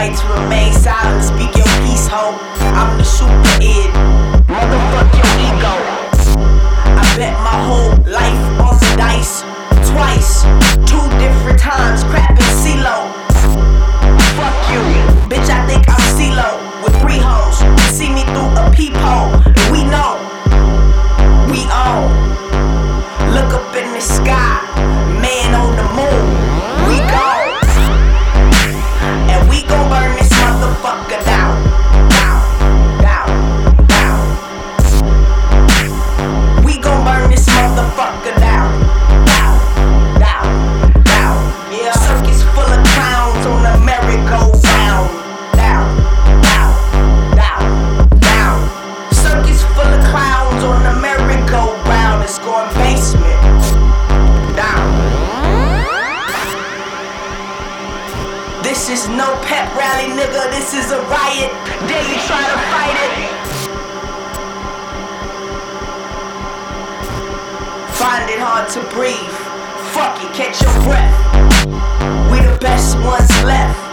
right to remain silent. Speak your peace, ho. I'm the super id. Motherfuck your ego. I bet my whole life on the dice. Twice, 2 different times, crap and CeeLo. Fuck you, bitch, I think I'm CeeLo. With 3 hoes, see me through a peephole. And we know, we own. Look up in the sky, man on the moon. We go, and we gon' burn this motherfucker down. Down, down, down. We gon' burn this motherfucker down. Down, down, down. Yeah, circus full of clowns on the merry-go-round. Down, down, down, down. Circus full of clowns on the merry-go-round. It's going basement. Down. This is no pep rally, nigga. This is a riot. Dare you try to fight it? Find it hard to breathe. Fuck it, catch your breath. We the best ones left.